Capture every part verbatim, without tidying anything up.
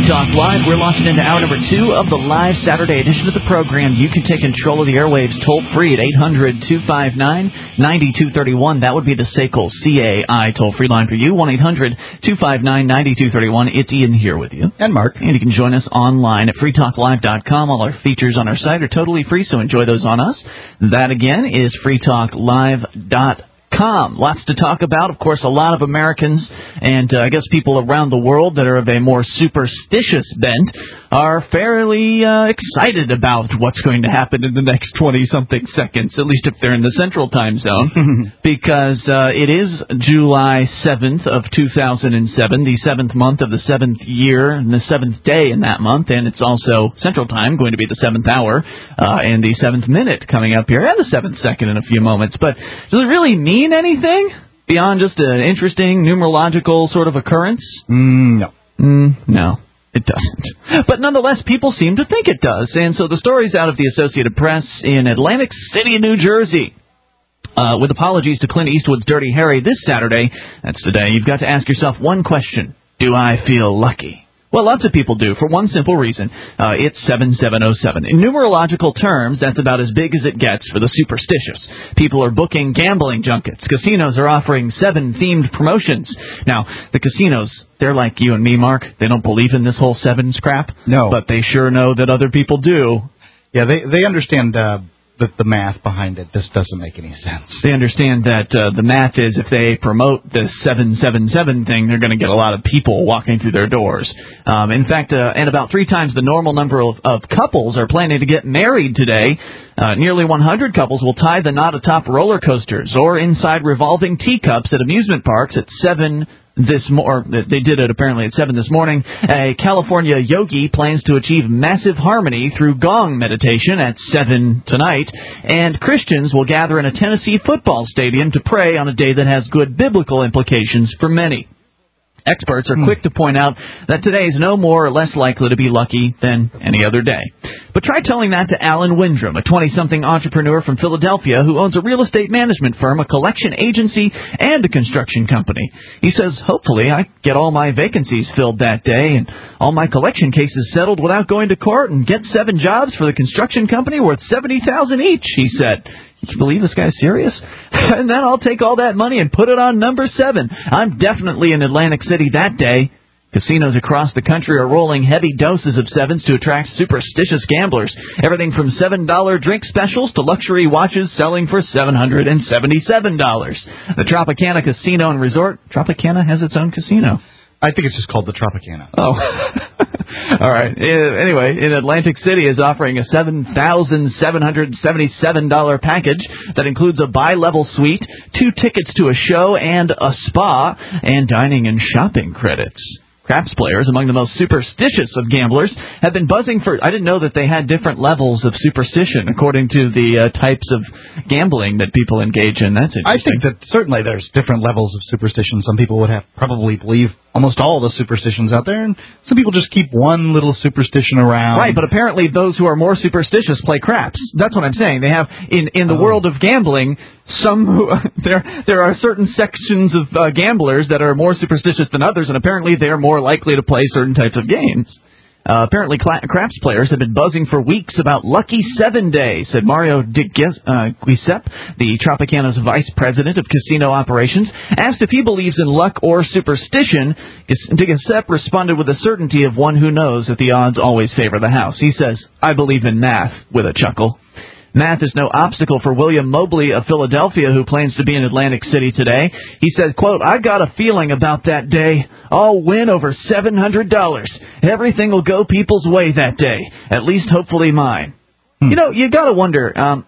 Free Talk Live. We're launching into hour number two of the live Saturday edition of the program. You can take control of the airwaves toll-free at eight hundred, two five nine, nine two three one. That would be the S A C L C A I toll-free line for you, one eight hundred, two five nine, nine two three one. It's Ian here with you. And Mark. And you can join us online at free talk live dot com. All our features on our site are totally free, so enjoy those on us. That, again, is free talk live dot com. Lots to talk about. Of course, a lot of Americans and uh, I guess people around the world that are of a more superstitious bent are fairly uh, excited about what's going to happen in the next twenty-something seconds, at least if they're in the Central Time Zone, because uh, it is July seventh of two thousand seven, the seventh month of the seventh year, and the seventh day in that month, and it's also Central Time, going to be the seventh hour, uh, and the seventh minute coming up here, and the seventh second in a few moments. But does it really mean anything beyond just an interesting numerological sort of occurrence? Mm, no. Mm, no. It doesn't. But nonetheless, people seem to think it does. And so the story's out of the Associated Press in Atlantic City, New Jersey. Uh, with apologies to Clint Eastwood's Dirty Harry this Saturday, that's today, you've got to ask yourself one question. Do I feel lucky? Well, lots of people do, for one simple reason. Uh, it's seven seven oh seven. In numerological terms, that's about as big as it gets for the superstitious. People are booking gambling junkets. Casinos are offering seven-themed promotions. Now, the casinos, they're like you and me, Mark. They don't believe in this whole sevens crap. No. But they sure know that other people do. Yeah, they, they understand uh, the, the math behind it. This doesn't make any sense. They understand that uh, the math is if they promote this seven seven seven thing, they're going to get a lot of people walking through their doors. Um, in fact, uh, and about three times the normal number of, of couples are planning to get married today. Uh, nearly one hundred couples will tie the knot atop roller coasters or inside revolving teacups at amusement parks at seven this more. They did it apparently at seven this morning. A California yogi plans to achieve massive harmony through gong meditation at seven tonight. And Christians will gather in a Tennessee football stadium to pray on a day that has good biblical implications for many. Experts are quick to point out that today is no more or less likely to be lucky than any other day. But try telling that to Alan Windrum, a twenty-something entrepreneur from Philadelphia who owns a real estate management firm, a collection agency, and a construction company. He says, hopefully I get all my vacancies filled that day and all my collection cases settled without going to court and get seven jobs for the construction company worth seventy thousand dollars each, he said. Can you believe this guy's serious? And then I'll take all that money and put it on number seven. I'm definitely in Atlantic City that day. Casinos across the country are rolling heavy doses of sevens to attract superstitious gamblers. Everything from seven dollar drink specials to luxury watches selling for seven hundred seventy-seven dollars. The Tropicana Casino and Resort. Tropicana has its own casino. I think it's just called the Tropicana. Oh. All right. Anyway, in Atlantic City is offering a seven thousand seven hundred seventy-seven dollars package that includes a bi-level suite, two tickets to a show and a spa, and dining and shopping credits. Craps players, among the most superstitious of gamblers, have been buzzing for... I didn't know that they had different levels of superstition according to the uh, types of gambling that people engage in. That's interesting. I think that certainly there's different levels of superstition. Some people would have probably believe almost all the superstitions out there, and some people just keep one little superstition around. Right, but apparently those who are more superstitious play craps. That's what I'm saying. They have, in, in the oh. world of gambling, some who, there there are certain sections of uh, gamblers that are more superstitious than others, and apparently they're more likely to play certain types of games. Uh, apparently, cla- craps players have been buzzing for weeks about Lucky Seven Day, said Mario de uh, Giuseppe, the Tropicana's vice president of casino operations. Asked if he believes in luck or superstition, de Giuseppe responded with the certainty of one who knows that the odds always favor the house. He says, I believe in math, with a chuckle. Math is no obstacle for William Mobley of Philadelphia, who plans to be in Atlantic City today. He said, quote, I got a feeling about that day. I'll win over seven hundred dollars. Everything will go people's way that day. At least, hopefully, mine. Hmm. You know, you got to wonder, um,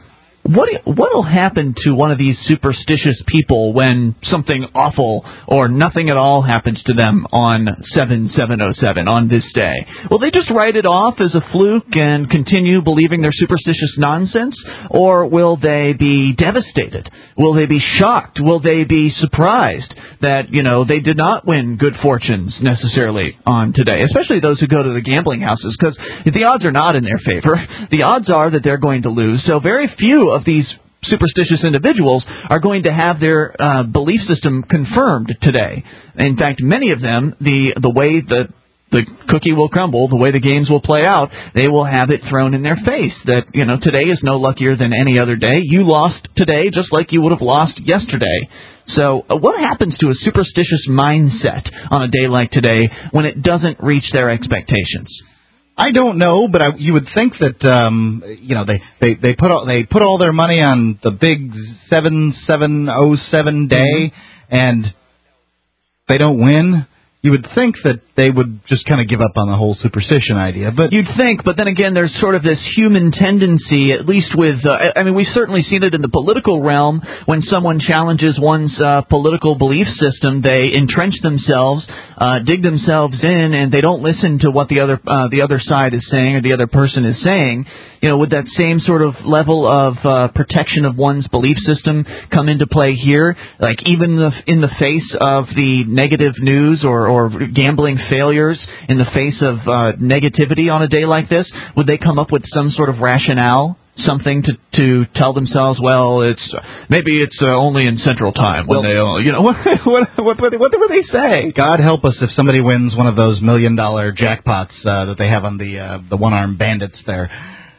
what what'll happen to one of these superstitious people when something awful or nothing at all happens to them on seven seven oh seven, on this day? Will they just write it off as a fluke and continue believing their superstitious nonsense? Or will they be devastated? Will they be shocked? Will they be surprised that, you know, they did not win good fortunes necessarily on today? Especially those who go to the gambling houses, because the odds are not in their favor. The odds are that they're going to lose. So very few of these superstitious individuals are going to have their uh, belief system confirmed today. In fact, many of them, the the way the the cookie will crumble, the way the games will play out, they will have it thrown in their face that, you know, today is no luckier than any other day. You lost today just like you would have lost yesterday. So uh, what happens to a superstitious mindset on a day like today when it doesn't reach their expectations? I don't know, but I, you would think that um, you know they, they, they put all, they put all their money on the big seven seven oh seven day, mm-hmm. and they don't win. You would think that they would just kind of give up on the whole superstition idea, but you'd think. But then again, there's sort of this human tendency, at least with. Uh, I mean, we've certainly seen it in the political realm. When someone challenges one's uh, political belief system, they entrench themselves, uh, dig themselves in, and they don't listen to what the other uh, the other side is saying or the other person is saying. You know, would that same sort of level of uh, protection of one's belief system come into play here? Like even the, in the face of the negative news or, or gambling failures, in the face of uh, negativity on a day like this, would they come up with some sort of rationale? Something to to tell themselves, well, it's maybe it's uh, only in Central Time when well, they, you know, what what what what, what would they say? God help us if somebody wins one of those million dollar jackpots uh, that they have on the uh, the one armed bandits there.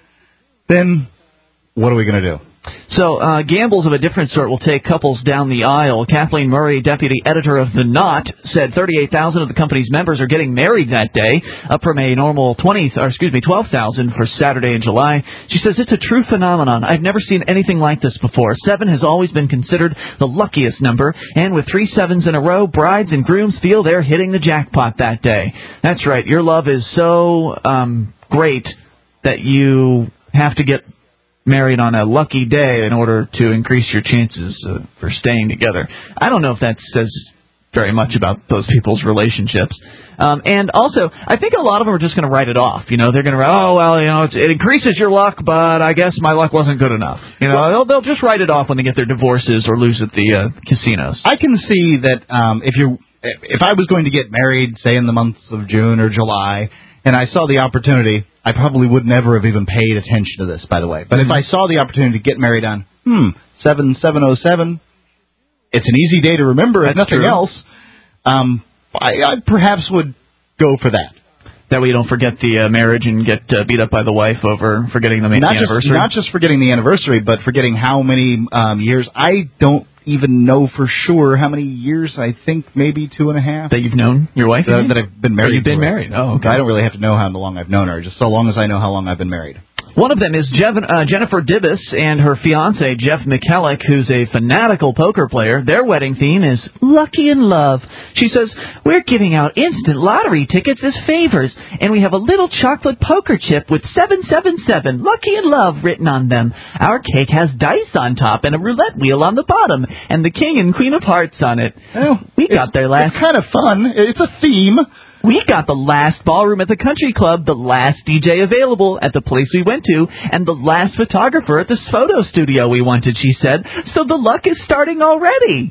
Then what are we going to do? So uh, gambles of a different sort will take couples down the aisle. Kathleen Murray, deputy editor of The Knot, said thirty-eight thousand of the company's members are getting married that day, up from a normal twenty, or excuse me, twelve thousand for Saturday in July. She says it's a true phenomenon. I've never seen anything like this before. Seven has always been considered the luckiest number, and with three sevens in a row, brides and grooms feel they're hitting the jackpot that day. That's right. Your love is so um, great that you have to get married on a lucky day in order to increase your chances uh, for staying together. I don't know if that says very much about those people's relationships. Um, and also, I think a lot of them are just going to write it off. You know, they're going to, oh, well, you know, it's, it increases your luck, but I guess my luck wasn't good enough. You know, they'll, they'll just write it off when they get their divorces or lose at the uh, casinos. I can see that um, if you, if I was going to get married, say in the months of June or July, and I saw the opportunity, I probably would never have even paid attention to this, by the way. But mm-hmm. if I saw the opportunity to get married on, hmm, seven seven oh seven, it's an easy day to remember, if That's nothing true. else, um, I, I perhaps would go for that. That way you don't forget the uh, marriage and get uh, beat up by the wife over forgetting the, not the anniversary. Just, not just forgetting the anniversary, but forgetting how many um, years. I don't even know for sure how many years. I think maybe two and a half. That you've known your wife? That, that I've been married. Oh, you've been to married. Oh, okay. I don't really have to know how long I've known her, just so long as I know how long I've been married. One of them is Jev- uh, Jennifer Dibus and her fiancé, Jeff McKellick, who's a fanatical poker player. Their wedding theme is Lucky in Love. She says, we're giving out instant lottery tickets as favors, and we have a little chocolate poker chip with seven seven seven, Lucky in Love, written on them. Our cake has dice on top and a roulette wheel on the bottom, and the king and queen of hearts on it. Well, we got their last... It's kind of fun. It's a theme. We got the last ballroom at the country club, the last D J available at the place we went to, and the last photographer at the photo studio we wanted, she said. So the luck is starting already.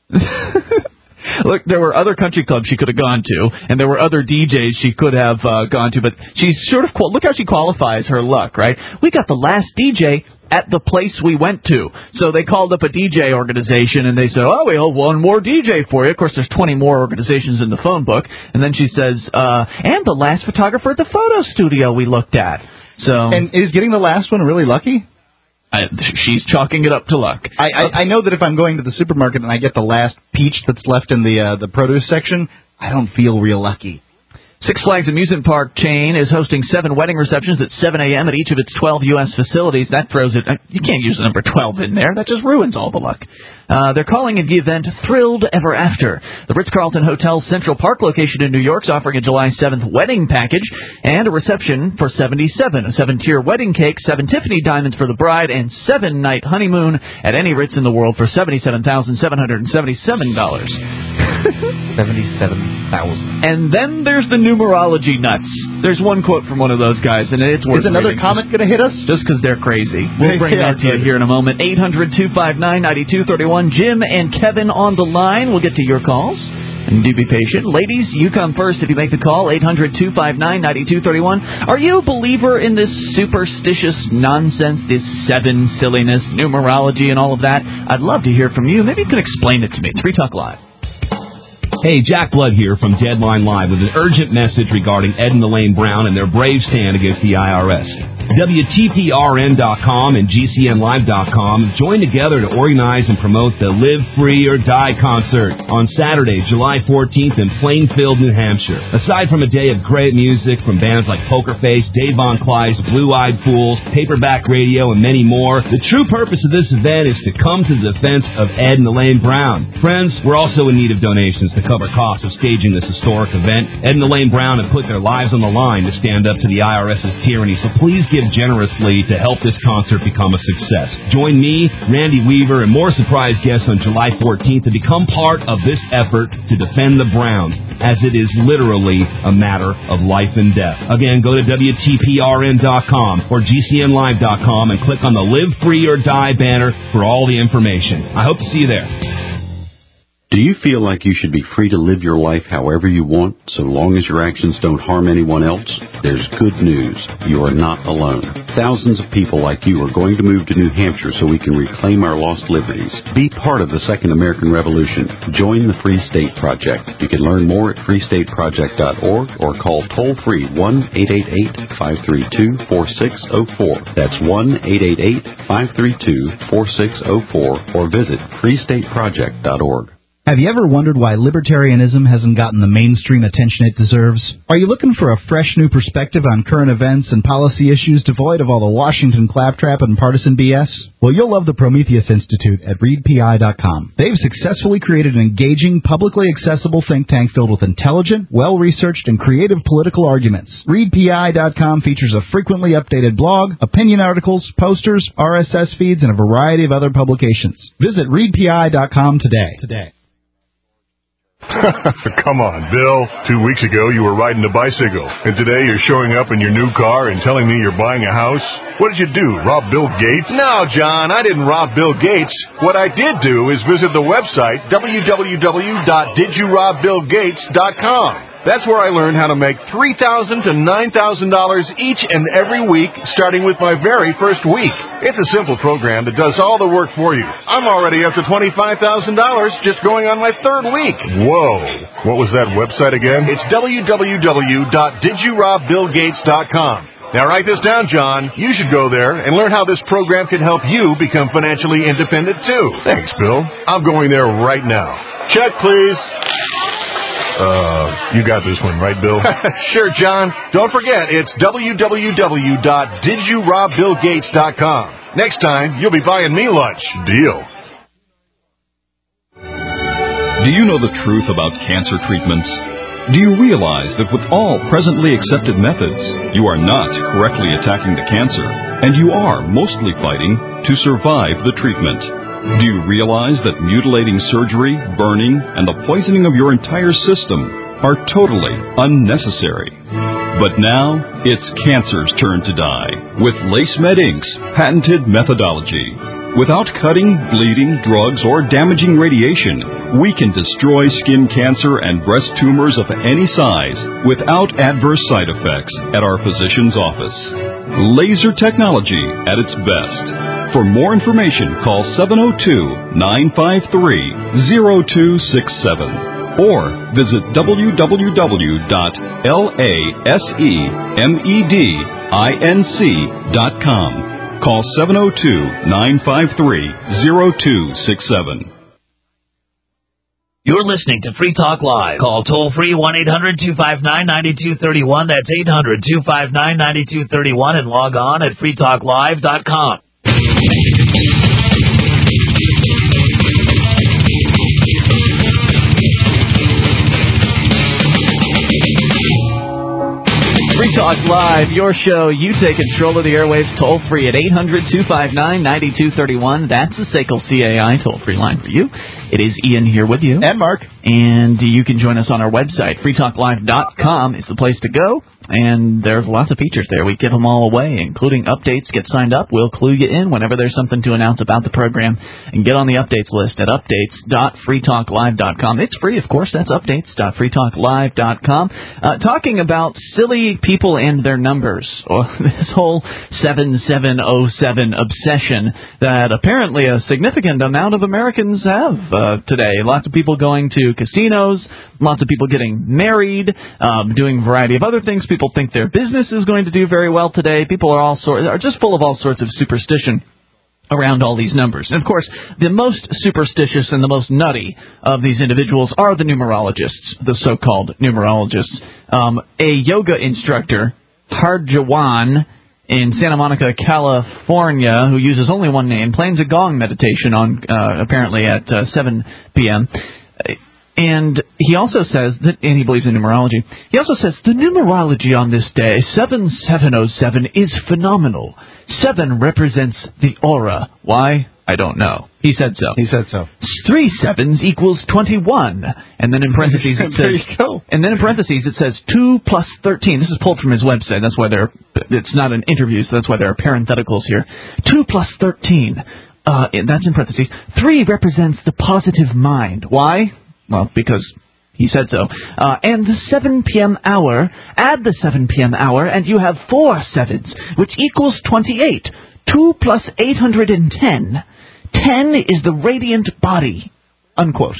Look, there were other country clubs she could have gone to, and there were other D Js she could have uh, gone to, but she's sort of, look how she qualifies her luck, right? We got the last D J at the place we went to. So they called up a D J organization, and they said, oh, we have one more D J for you. Of course, there's twenty more organizations in the phone book. And then she says, uh, and the last photographer at the photo studio we looked at. So, and is getting the last one really lucky? I, she's chalking it up to luck. I, I, I know that if I'm going to the supermarket and I get the last peach that's left in the uh, the produce section, I don't feel real lucky. Six Flags amusement park chain is hosting seven wedding receptions at seven a.m. at each of its twelve U S facilities. That throws it. You can't use the number twelve in there. That just ruins all the luck. Uh, they're calling the event Thrilled Ever After. The Ritz-Carlton Hotel's Central Park location in New York is offering a July seventh wedding package and a reception for seventy-seven. A seven-tier wedding cake, seven Tiffany diamonds for the bride, and seven-night honeymoon at any Ritz in the world for seventy-seven thousand seven hundred seventy-seven dollars. seventy-seven thousand. And then there's the numerology nuts. There's one quote from one of those guys, and it's worth Is another reading. comet going to hit us? Just because they're crazy. We'll bring that to you here in a moment. eight hundred two five nine nine two three one. Jim and Kevin on the line. We'll get to your calls. And do be patient. Ladies, you come first if you make the call. eight hundred two five nine nine two three one. Are you a believer in this superstitious nonsense, this seven silliness, numerology, and all of that? I'd love to hear from you. Maybe you can explain it to me. It's Free Talk Live. Hey, Jack Blood here from Deadline Live with an urgent message regarding Ed and Elaine Brown and their brave stand against the I R S. W T P R N dot com and G C N Live dot com join together to organize and promote the Live Free or Die concert on Saturday, July fourteenth in Plainfield, New Hampshire. Aside from a day of great music from bands like Poker Face, Dave Von Kleist, Blue Eyed Fools, Paperback Radio, and many more, the true purpose of this event is to come to the defense of Ed and Elaine Brown. Friends, we're also in need of donations to cover costs of staging this historic event. Ed and Elaine Brown have put their lives on the line to stand up to the I R S's tyranny, so please give generously to help this concert become a success. Join me, Randy Weaver, and more surprise guests on July fourteenth to become part of this effort to defend the Browns, as it is literally a matter of life and death. Again, go to W T P R N dot com or G C N Live dot com and click on the Live Free or Die banner for all the information. I hope to see you there. Do you feel like you should be free to live your life however you want, so long as your actions don't harm anyone else? There's good news. You are not alone. Thousands of people like you are going to move to New Hampshire so we can reclaim our lost liberties. Be part of the Second American Revolution. Join the Free State Project. You can learn more at free state project dot org or call toll-free one eight eight eight, five three two, four six zero four. That's one eight eight eight, five three two, four six zero four or visit free state project dot org. Have you ever wondered why libertarianism hasn't gotten the mainstream attention it deserves? Are you looking for a fresh new perspective on current events and policy issues devoid of all the Washington claptrap and partisan B S? Well, you'll love the Prometheus Institute at read P I dot com. They've successfully created an engaging, publicly accessible think tank filled with intelligent, well-researched, and creative political arguments. read P I dot com features a frequently updated blog, opinion articles, posters, R S S feeds, and a variety of other publications. Visit read P I dot com today. Today. Come on, Bill. Two weeks ago, you were riding a bicycle, and today you're showing up in your new car and telling me you're buying a house? What did you do, rob Bill Gates? No, John, I didn't rob Bill Gates. What I did do is visit the website w w w dot did you rob bill gates dot com. That's where I learned how to make three thousand dollars to nine thousand dollars each and every week, starting with my very first week. It's a simple program that does all the work for you. I'm already up to twenty-five thousand dollars just going on my third week. Whoa. What was that website again? It's w w w dot did you rob bill gates dot com. Now write this down, John. You should go there and learn how this program can help you become financially independent, too. Thanks, Bill. I'm going there right now. Check, please. Uh, you got this one, right, Bill? Sure, John. Don't forget, it's w w w dot did you rob bill gates dot com. Next time, you'll be buying me lunch. Deal. Do you know the truth about cancer treatments? Do you realize that with all presently accepted methods, you are not correctly attacking the cancer, and you are mostly fighting to survive the treatment? Do you realize that mutilating surgery, burning, and the poisoning of your entire system are totally unnecessary? But now, it's cancer's turn to die with LaceMed Incorporated's patented methodology. Without cutting, bleeding, drugs, or damaging radiation, we can destroy skin cancer and breast tumors of any size without adverse side effects at our physician's office. Laser technology at its best. For more information, call seven oh two, nine five three, oh two six seven or visit w w w dot lasemedinc dot com. Call seven oh two, nine five three, oh two six seven. You're listening to Free Talk Live. Call toll-free one eight hundred two five nine nine two three one. That's eight hundred two five nine nine two three one. And log on at free talk live dot com. Free Talk Live, your show. You take control of the airwaves toll-free at eight hundred two five nine nine two three one. That's the S A C L C A I toll-free line for you. It is Ian here with you. And Mark. And you can join us on our website. free talk live dot com is the place to go. and there's lots of features there. We give them all away, including updates. Get signed up. We'll clue you in whenever there's something to announce about the program. And get on the updates list at updates dot free talk live dot com. It's free, of course. That's updates dot free talk live dot com. Uh, talking about silly people and their numbers. Or this whole seven seven oh seven obsession that apparently a significant amount of Americans have uh, today. Lots of people going to casinos, lots of people getting married, um, doing a variety of other things. People think their business is going to do very well today. People are all sort are just full of all sorts of superstition around all these numbers. And, of course, the most superstitious and the most nutty of these individuals are the numerologists, the so-called numerologists. Um, a yoga instructor, Harjawan, in Santa Monica, California, who uses only one name, plans a gong meditation on uh, apparently at uh, seven p.m., and he also says that, and he believes in numerology, he also says the numerology on this day, seven seven oh seven, is phenomenal. Seven represents the aura. Why? I don't know. He said so. He said so. Three sevens equals twenty-one. And then in parentheses it there says, you go. and then in parentheses it says two plus thirteen. This is pulled from his website. That's why there, it's not an interview, so that's why there are parentheticals here. Two plus thirteen. Uh, that's in parentheses. Three represents the positive mind. Why? Well, because he said so. Uh, and the seven p.m. hour, add the seven p.m. hour, and you have four sevens, which equals twenty-eight. two plus eight hundred ten. ten is the radiant body. Unquote.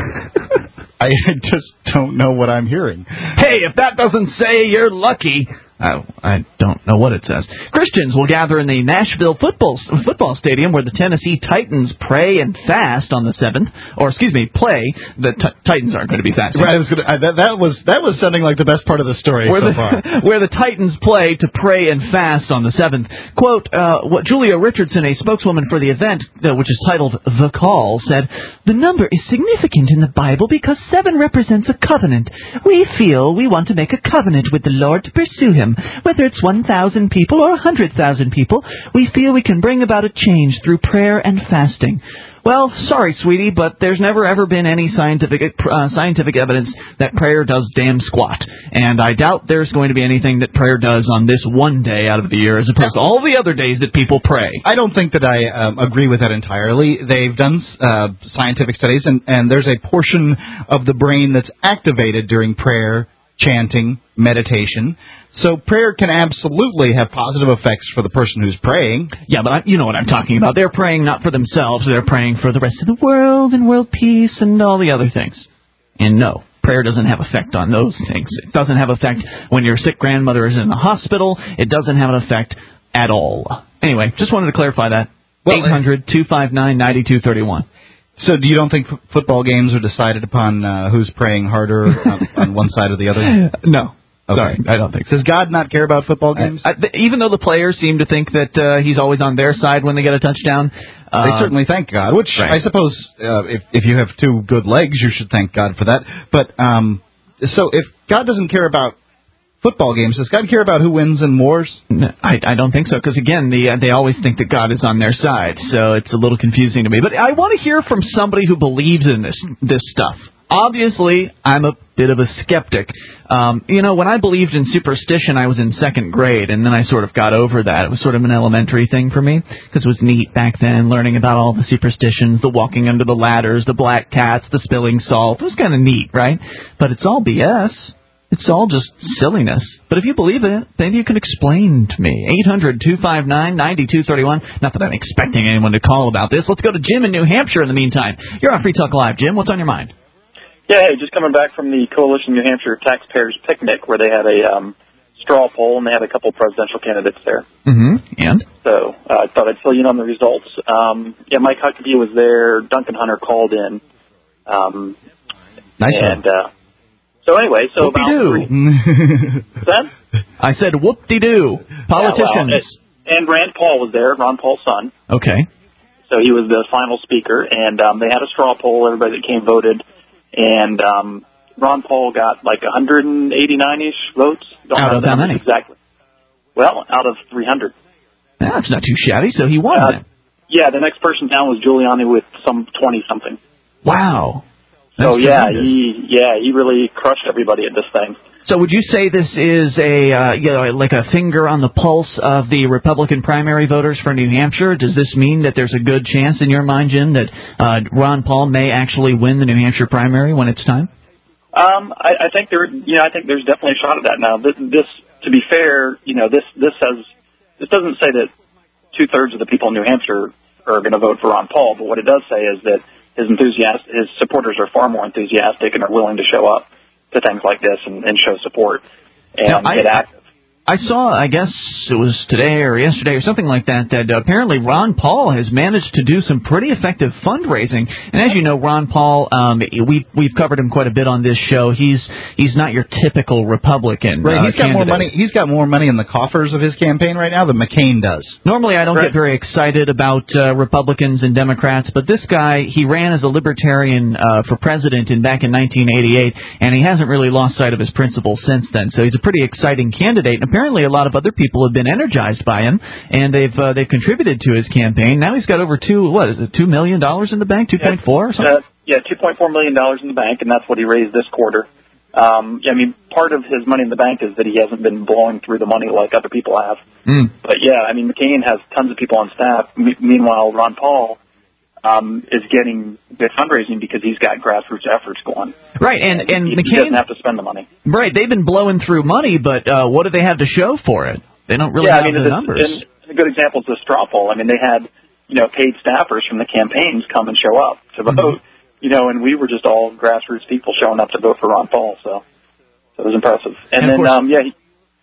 I just don't know what I'm hearing. Hey, if that doesn't say you're lucky... I, I don't know what it says. Christians will gather in the Nashville football football stadium where the Tennessee Titans pray and fast on the seventh. Or, excuse me, play. The t- Titans aren't going to be fasting. Right, I was gonna, I, that, that was that was sounding like the best part of the story where so the, far. Where the Titans play to pray and fast on the seventh. Quote, uh, what Julia Richardson, a spokeswoman for the event, uh, which is titled The Call, said, the number is significant in the Bible because seven represents a covenant. We feel we want to make a covenant with the Lord to pursue him. Whether it's one thousand people or one hundred thousand people, we feel we can bring about a change through prayer and fasting. Well, sorry, sweetie, but there's never ever been any scientific uh, scientific evidence that prayer does damn squat. And I doubt there's going to be anything that prayer does on this one day out of the year as opposed to all the other days that people pray. I don't think that I um, agree with that entirely. They've done uh, scientific studies, and, and there's a portion of the brain that's activated during prayer, chanting, meditation. So prayer can absolutely have positive effects for the person who's praying. Yeah, but I, you know what I'm talking about. They're praying not for themselves. They're praying for the rest of the world and world peace and all the other things. And no, prayer doesn't have effect on those things. It doesn't have effect when your sick grandmother is in the hospital. It doesn't have an effect at all. Anyway, just wanted to clarify that. Well, eight hundred two five nine nine two three one. So do you don't think f- football games are decided upon uh, who's praying harder on, on one side or the other? No. Okay. Sorry, I don't think so. Does God not care about football games? I, I, even though the players seem to think that uh, he's always on their side when they get a touchdown. Uh, they certainly thank God, which right. I suppose uh, if, if you have two good legs, you should thank God for that. But um, so if God doesn't care about football games, does God care about who wins in wars? No, I, I don't think so, because, again, the, uh, they always think that God is on their side, so it's a little confusing to me. But I want to hear from somebody who believes in this this stuff. Obviously, I'm a bit of a skeptic. Um, you know, when I believed in superstition, I was in second grade, and then I sort of got over that. It was sort of an elementary thing for me, because it was neat back then, learning about all the superstitions, the walking under the ladders, the black cats, the spilling salt. It was kind of neat, right? But it's all B S. It's all just silliness. But if you believe it, maybe you can explain to me. eight hundred two five nine nine two three one. Not that I'm expecting anyone to call about this. Let's go to Jim in New Hampshire in the meantime. You're on Free Talk Live. Jim, what's on your mind? Yeah, hey, just coming back from the Coalition New Hampshire Taxpayers Picnic where they had a um, straw poll and they had a couple presidential candidates there. Mm-hmm. And? So uh, I thought I'd fill you in on the results. Um, yeah, Mike Huckabee was there. Duncan Hunter called in. Um, nice and, uh, So anyway, so Whoop-de-doo. about three... that? I said whoop-de-doo. Politicians. Yeah, well, and Rand Paul was there, Ron Paul's son. Okay. So he was the final speaker, and um, they had a straw poll. Everybody that came voted. And um, Ron Paul got like one hundred eighty-nine-ish votes. Don't out of how many? Exactly. Well, out of three hundred. That's not too shabby, so he won uh, then. Yeah, the next person down was Giuliani with some twenty-something. Wow. So, That's yeah, tremendous. he yeah he really crushed everybody at this thing. So would you say this is a uh, you know, like a finger on the pulse of the Republican primary voters for New Hampshire? Does this mean that there's a good chance in your mind, Jim, that uh, Ron Paul may actually win the New Hampshire primary when it's time? Um, I, I think there, you know, I think there's definitely a shot at that. Now, this, this to be fair, you know, this this has this doesn't say that two thirds of the people in New Hampshire are going to vote for Ron Paul, but what it does say is that his enthusiast, his supporters are far more enthusiastic and are willing to show up to things like this and, and show support and now, I, get active. I saw, I guess it was today or yesterday or something like that, that apparently Ron Paul has managed to do some pretty effective fundraising. And as you know, Ron Paul, um, we, we've covered him quite a bit on this show. He's he's not your typical Republican. Right, he's uh, got candidate. more money. He's got more money in the coffers of his campaign right now than McCain does. Normally, I don't right. get very excited about uh, Republicans and Democrats, but this guy, he ran as a libertarian uh, for president in back in nineteen eighty-eight, and he hasn't really lost sight of his principles since then. So he's a pretty exciting candidate. And apparently, a lot of other people have been energized by him, and they've uh, they've contributed to his campaign. Now he's got over two what is it two million dollars in the bank, two point four or something. Uh, yeah, two point four million dollars in the bank, and that's what he raised this quarter. Um, yeah, I mean, part of his money in the bank is that he hasn't been blowing through the money like other people have. Mm. But yeah, I mean, McCain has tons of people on staff. M- meanwhile, Ron Paul um, is getting good fundraising because he's got grassroots efforts going. Right, and and, and he, McCain he doesn't have to spend the money. Right, they've been blowing through money, but uh, what do they have to show for it? They don't really yeah, have I mean, the it's, numbers. And a good example is the straw poll. I mean, they had you know paid staffers from the campaigns come and show up to vote. Mm-hmm. You know, and we were just all grassroots people showing up to vote for Ron Paul. So, so it was impressive. And, and then, course, um, yeah, he,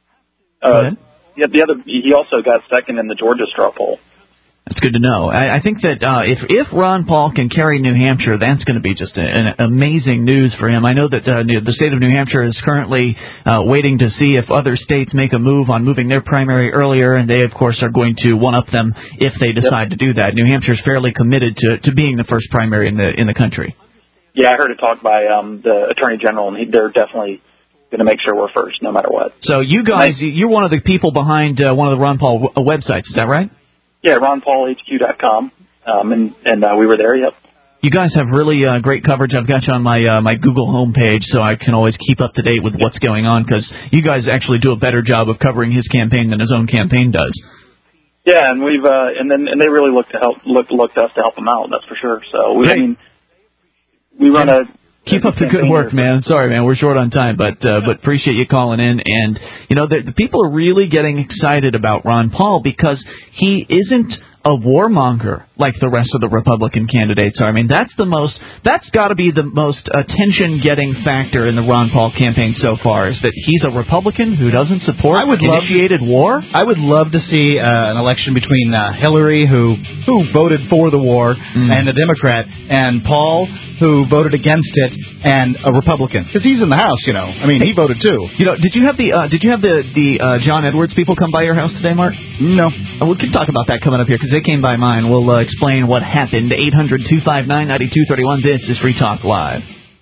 uh, yeah, the other he also got second in the Georgia straw poll. That's good to know. I, I think that uh, if if Ron Paul can carry New Hampshire, that's going to be just a, an amazing news for him. I know that uh, the state of New Hampshire is currently uh, waiting to see if other states make a move on moving their primary earlier, and they, of course, are going to one-up them if they decide yep. to do that. New Hampshire is fairly committed to, to being the first primary in the in the country. Yeah, I heard a talk by um, the Attorney General, and he, they're definitely going to make sure we're first, no matter what. So you guys, you're one of the people behind uh, one of the Ron Paul w- websites, is that right? Yeah, ron paul h q dot com, um, and, and uh, we were there, yep. You guys have really uh, great coverage. I've got you on my uh, my Google homepage, so I can always keep up to date with what's going on, because you guys actually do a better job of covering his campaign than his own campaign does. Yeah, and we've uh, and then and they really look to help look looked us to help them out. That's for sure. So we, I mean, we run a. Keep up the good work, man. Sorry, man, we're short on time, but uh, but appreciate you calling in. And you know, the, the people are really getting excited about Ron Paul because he isn't a warmonger like the rest of the Republican candidates are. I mean, that's the most, that's got to be the most attention-getting factor in the Ron Paul campaign so far, is that he's a Republican who doesn't support I would initiated love, war. I would love to see uh, an election between uh, Hillary, who who voted for the war, mm. and a Democrat, and Paul, who voted against it, and a Republican, because he's in the House. You know, I mean, he voted too. You know, did you have the uh, did you have the the uh, John Edwards people come by your house today, Mark? No. Uh, we can talk about that coming up here, because they came by mine. We'll uh, explain what happened. eight hundred two five nine nine two three one. This is Free Talk Live.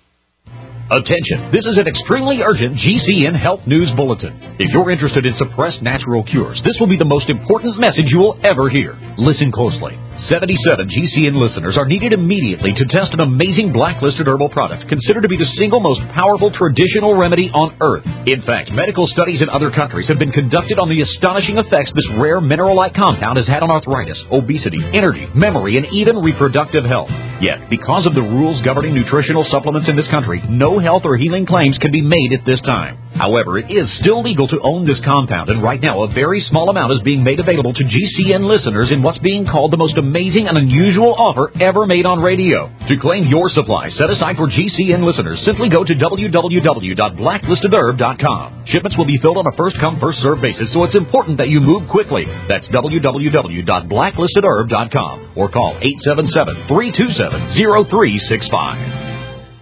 Attention, this is an extremely urgent G C N Health News Bulletin. If you're interested in suppressed natural cures, this will be the most important message you will ever hear. Listen closely. seventy-seven G C N listeners are needed immediately to test an amazing blacklisted herbal product considered to be the single most powerful traditional remedy on earth. In fact, medical studies in other countries have been conducted on the astonishing effects this rare mineral-like compound has had on arthritis, obesity, energy, memory, and even reproductive health. Yet, because of the rules governing nutritional supplements in this country, no health or healing claims can be made at this time. However, it is still legal to own this compound, and right now a very small amount is being made available to G C N listeners in what's being called the most amazing and unusual offer ever made on radio. To claim your supply set aside for G C N listeners, simply go to w w w dot blacklisted herb dot com. Shipments will be filled on a first-come, first-served basis, so it's important that you move quickly. That's w w w dot blacklisted herb dot com or call eight seven seven, three two seven, zero three six five.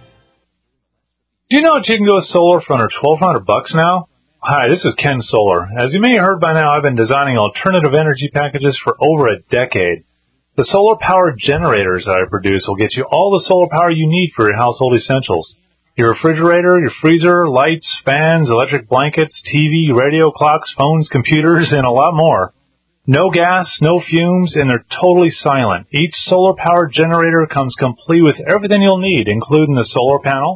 Do you know that you can go solar for under twelve hundred bucks now? Hi, this is Ken Solar. As you may have heard by now, I've been designing alternative energy packages for over a decade. The solar-powered generators that I produce will get you all the solar power you need for your household essentials. Your refrigerator, your freezer, lights, fans, electric blankets, T V, radio, clocks, phones, computers, and a lot more. No gas, no fumes, and they're totally silent. Each solar-powered generator comes complete with everything you'll need, including the solar panel,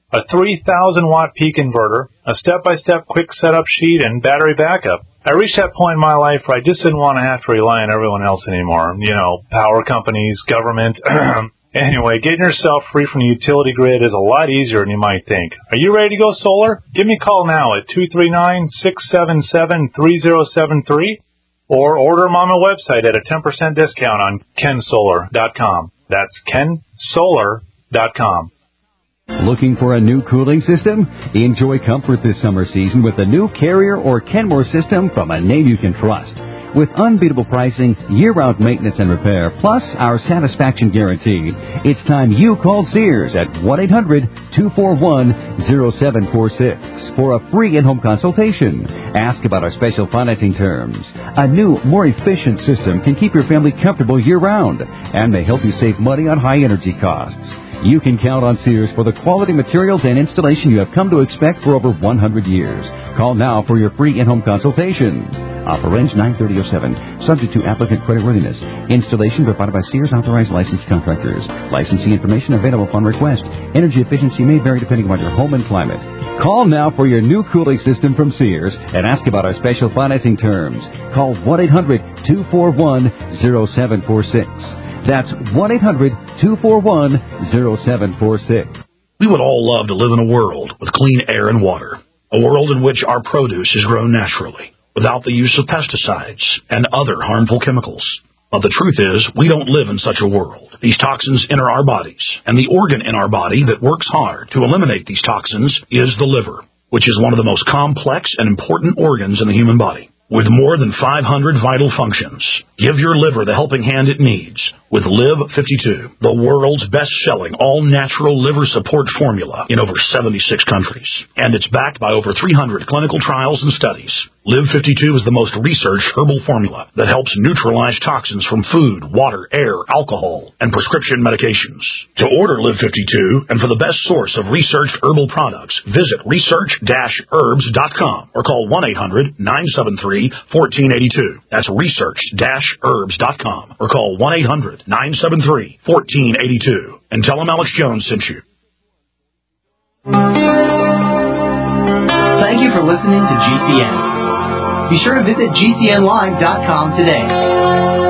a three thousand watt peak inverter, a step-by-step quick setup sheet, and battery backup. I reached that point in my life where I just didn't want to have to rely on everyone else anymore. You know, power companies, government. Anyway, getting yourself free from the utility grid is a lot easier than you might think. Are you ready to go solar? Give me a call now at two three nine, six seven seven, three zero seven three or order them on my website at a ten percent discount on ken solar dot com. That's ken solar dot com. Looking for a new cooling system? Enjoy comfort this summer season with the new Carrier or Kenmore system from a name you can trust. With unbeatable pricing, year-round maintenance and repair, plus our satisfaction guarantee, it's time you called Sears at one eight hundred, two four one, zero seven four six for a free in-home consultation. Ask about our special financing terms. A new, more efficient system can keep your family comfortable year-round and may help you save money on high energy costs. You can count on Sears for the quality materials and installation you have come to expect for over one hundred years. Call now for your free in-home consultation. Offer range nine thirty oh seven, subject to applicant creditworthiness. Installation provided by Sears authorized licensed contractors. Licensing information available upon request. Energy efficiency may vary depending on your home and climate. Call now for your new cooling system from Sears and ask about our special financing terms. Call one eight hundred, two four one, zero seven four six. That's one eight hundred, two four one, zero seven four six. We would all love to live in a world with clean air and water. A world in which our produce is grown naturally, without the use of pesticides and other harmful chemicals. But the truth is, we don't live in such a world. These toxins enter our bodies, and the organ in our body that works hard to eliminate these toxins is the liver, which is one of the most complex and important organs in the human body. With more than five hundred vital functions, give your liver the helping hand it needs with Live fifty-two, the world's best-selling all-natural liver support formula in over seventy-six countries. And it's backed by over three hundred clinical trials and studies. Live fifty-two is the most researched herbal formula that helps neutralize toxins from food, water, air, alcohol, and prescription medications. To order Live fifty-two and for the best source of researched herbal products, visit research dash herbs dot com or call one eight hundred, nine seven three, one four eight two. That's research dash herbs dot com or call one eight hundred, nine seven three, one four eight two and tell them Alex Jones sent you. Thank you for listening to G C N. Be sure to visit G C N live dot com today.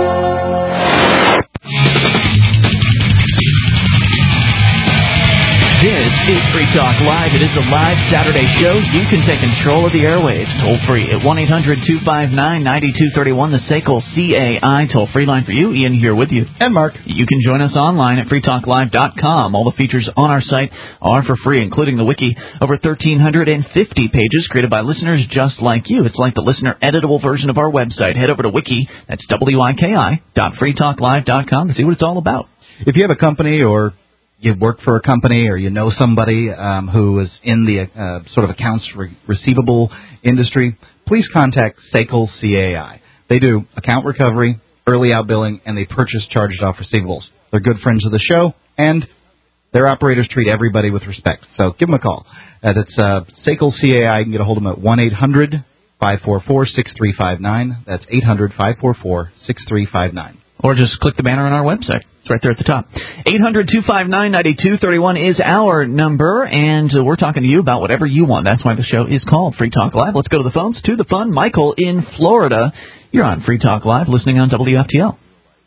This is Free Talk Live. It is a live Saturday show. You can take control of the airwaves toll free at one eight hundred, two five nine, nine two three one, the S A C L C A I toll free line for you. Ian here with you. And Mark. You can join us online at free talk live dot com. All the features on our site are for free, including the wiki. Over one thousand three hundred fifty pages created by listeners just like you. It's like the listener editable version of our website. Head over to wiki, that's W I K I, dot free talk live dot com to see what it's all about. If you have a company or you work for a company or you know somebody um, who is in the uh, sort of accounts re- receivable industry, please contact S A C L C A I. They do account recovery, early outbilling, and they purchase charged-off receivables. They're good friends of the show, and their operators treat everybody with respect. So give them a call. Uh, that's uh, S A C L C A I. You can get a hold of them at one eight hundred, five four four, six three five nine. That's eight hundred, five four four, six three five nine. Or just click the banner on our website. It's right there at the top. eight hundred, two five nine, nine two three one is our number, and uh, we're talking to you about whatever you want. That's why the show is called Free Talk Live. Let's go to the phones, to the fun. Michael in Florida. You're on Free Talk Live, listening on W F T L.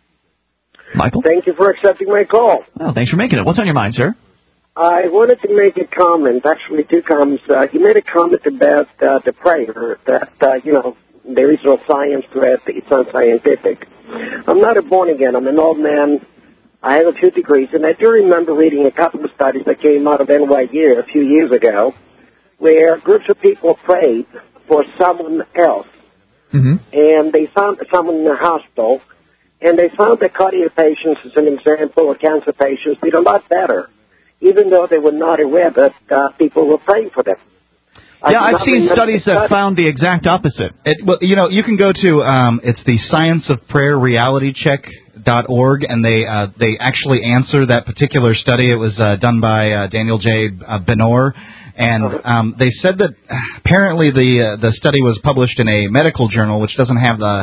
Michael? Thank you for accepting my call. Well, thanks for making it. What's on your mind, sir? I wanted to make a comment, actually two comments. Uh, you made a comment about uh, the prayer, that, uh, you know, there is no science to it, it's unscientific. I'm not a born-again, I'm an old man. I have a few degrees, and I do remember reading a couple of studies that came out of N Y U a few years ago, where groups of people prayed for someone else, mm-hmm. and they found someone in the hospital, and they found that cardiac patients, as an example, or cancer patients, did a lot better, even though they were not aware that uh, people were praying for them. Yeah, I've seen studies that found the exact opposite. It, well, you know, you can go to um, it's the Science of Prayer Reality Check dot org, and they uh, they actually answer that particular study. It was uh, done by uh, Daniel J. Uh, Benor, and um, they said that apparently the uh, the study was published in a medical journal, which doesn't have the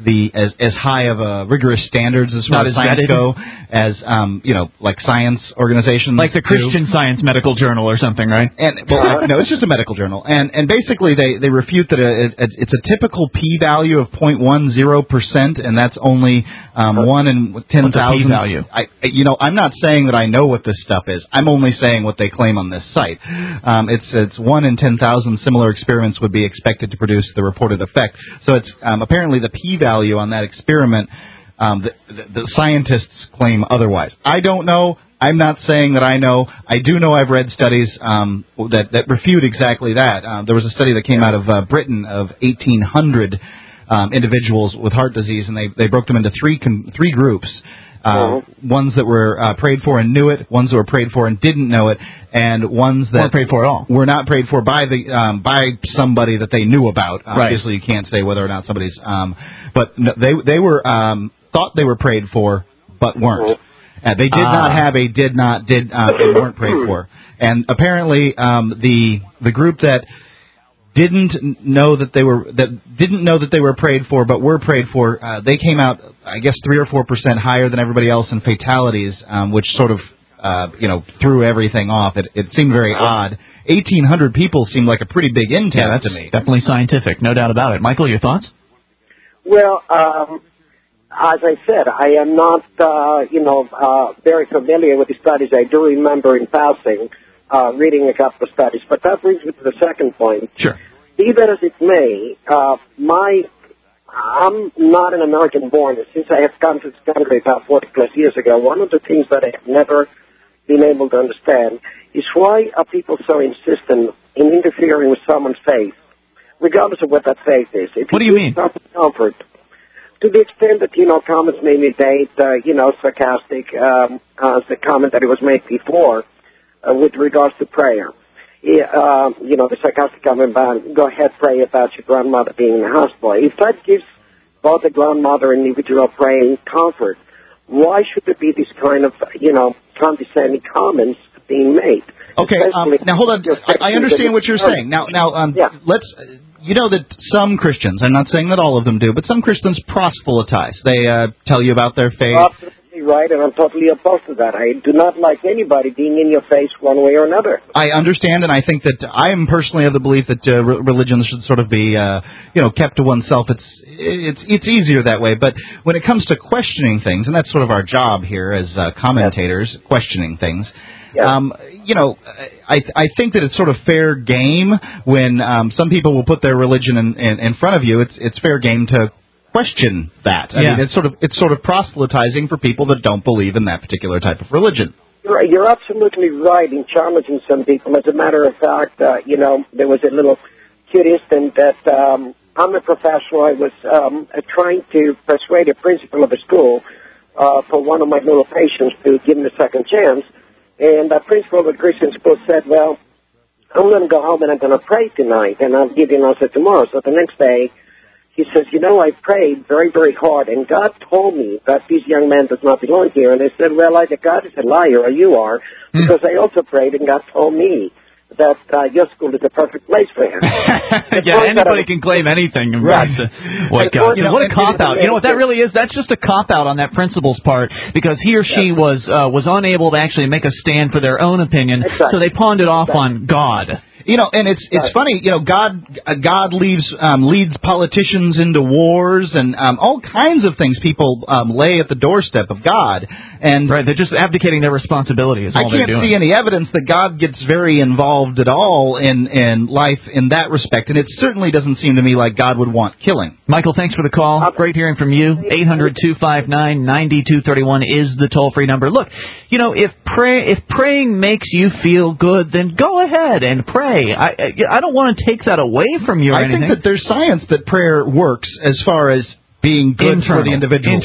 the as as high of a rigorous standards as far Not as as science vetted. go as um, you know, like science organizations, Like the Christian do. Science Medical Journal or something, right? And well, no, it's just a medical journal, and and basically they they refute that it, it, it's a typical p-value of zero point one zero percent, and that's only um, one in ten What's a thousand. p-value? I, you know, I'm not saying that I know what this stuff is. I'm only saying what they claim on this site. Um, it's it's one in ten thousand similar experiments would be expected to produce the reported effect. So it's um, apparently the p-value on that experiment. Um, the, the, the scientists claim otherwise. I don't know. I'm not saying that I know. I do know I've read studies um, that, that refute exactly that. Um, there was a study that came out of uh, Britain of eighteen hundred um, individuals with heart disease, and they, they broke them into three con- three groups. Uh, ones that were uh, prayed for and knew it, ones that were prayed for and didn't know it, and ones that weren't prayed for at all. Were not prayed for by the um, by somebody that they knew about. Right. Obviously, you can't say whether or not somebody's. Um, but no, they they were um, thought they were prayed for, but weren't. Uh, they did Ah. not have a did not did uh, and weren't prayed for. And apparently, um, the the group that didn't know that they were that didn't know that they were prayed for, but were prayed for. Uh, they came out, I guess, three or four percent higher than everybody else in fatalities, um, which sort of uh, you know threw everything off. It, it seemed very odd. Eighteen hundred people seemed like a pretty big intent Yeah, that's to me. definitely scientific, no doubt about it. Michael, your thoughts? Well, um, as I said, I am not, uh, you know, uh, very familiar with the studies. I do remember in passing uh, reading a couple of studies, but that brings me to the second point. Sure. Be that as it may, uh, my, I'm not an American born. Since I have come to this country about forty plus years ago, one of the things that I have never been able to understand is why are people so insistent in interfering with someone's faith, regardless of what that faith is. If What do you mean? Comfort. To the extent that, you know, comments may be made, uh, you know, sarcastic, um, as the comment that it was made before uh, with regards to prayer. Yeah, uh, you know, the sarcastic comment about, go ahead, pray about your grandmother being in the hospital. If that gives both the grandmother and individual praying comfort, why should there be this kind of, you know, condescending comments being made? Okay, um, now hold on. I, I understand what you're saying. Now, now, um, yeah. let's. You know that some Christians, I'm not saying that all of them do, but some Christians proselytize. They uh, tell you about their faith. Absolutely right, and I'm totally opposed to that. I do not like anybody being in your face one way or another. I understand, and I think that I am personally of the belief that uh, re- religion should sort of be, uh, you know, kept to oneself. It's it's it's easier that way. But when it comes to questioning things, and that's sort of our job here as uh, commentators, yes. questioning things. Yeah. Um, you know, I I think that it's sort of fair game when um, some people will put their religion in, in, in front of you. It's it's fair game to question that. I yeah. mean, it's sort of it's sort of proselytizing for people that don't believe in that particular type of religion. You're, you're absolutely right in challenging some people. As a matter of fact, uh, you know, there was a little cute instance that um, I'm a professor. I was um, trying to persuade a principal of a school uh, for one of my little patients to give him a second chance. And the principal of the Christian school said, well, I'm going to go home and I'm going to pray tonight, and I'll give you an answer tomorrow. So the next day, he says, you know, I prayed very, very hard, and God told me that this young man does not belong here. And I said, well, either God is a liar or you are, mm. because I also prayed, and God told me that uh, your school is the perfect place for him. Yeah, anybody can claim anything. Right. What, God, you know, what a cop-out. You know what that really is? That's just a cop-out on that principal's part, because he or she was uh, was unable to actually make a stand for their own opinion, exactly. so they pawned it off exactly. on God. You know, and it's it's funny. You know, God God leaves um, leads politicians into wars and um, all kinds of things. People um, lay at the doorstep of God, and right, they're just abdicating their responsibility. Is all I can't they're doing. see any evidence that God gets very involved at all in in life in that respect, and it certainly doesn't seem to me like God would want killing. Michael, thanks for the call. Great hearing from you. eight hundred two five nine nine two three one is the toll-free number. Look, you know, if pray if praying makes you feel good, then go ahead and pray. I I don't want to take that away from you or I anything. think that there's science that prayer works as far as being good internal, for the individual. Internal.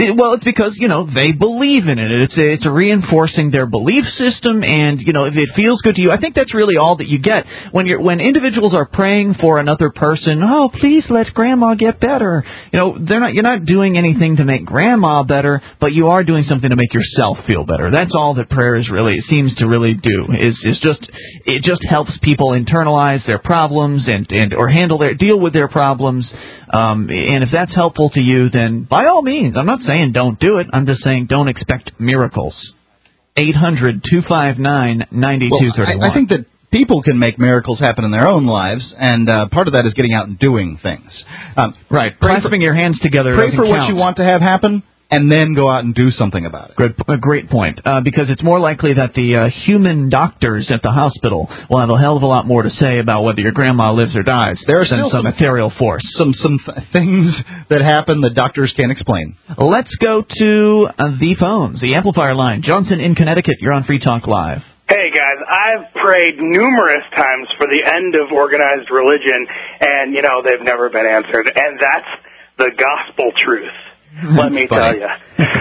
It, well, it's because, you know, they believe in it. It's a, it's a reinforcing their belief system, and, you know, if it feels good to you, I think that's really all that you get. When you're when individuals are praying for another person, oh, please let Grandma get better. You know, they're not you're not doing anything to make Grandma better, but you are doing something to make yourself feel better. That's all that prayer is really seems to really do. Is is just it just helps people internalize their problems and, and or handle their deal with their problems. Um, and if that's helpful to you, then by all means, I'm not saying don't do it. I'm just saying don't expect miracles. eight hundred two five nine nine two three one. Well, I, I think that people can make miracles happen in their own lives, and uh, part of that is getting out and doing things. Um, right. Clasping for, your hands together Pray for count. what you want to have happen, and then go out and do something about it. Good, a great point, uh, because it's more likely that the uh, human doctors at the hospital will have a hell of a lot more to say about whether your grandma lives or dies there are than still some, some ethereal force. Some some th- things that happen that doctors can't explain. Let's go to uh, the phones, the amplifier line. Johnson in Connecticut, you're on Free Talk Live. Hey, guys, I've prayed numerous times for the end of organized religion, and, you know, they've never been answered. And that's the gospel truth, let me tell you.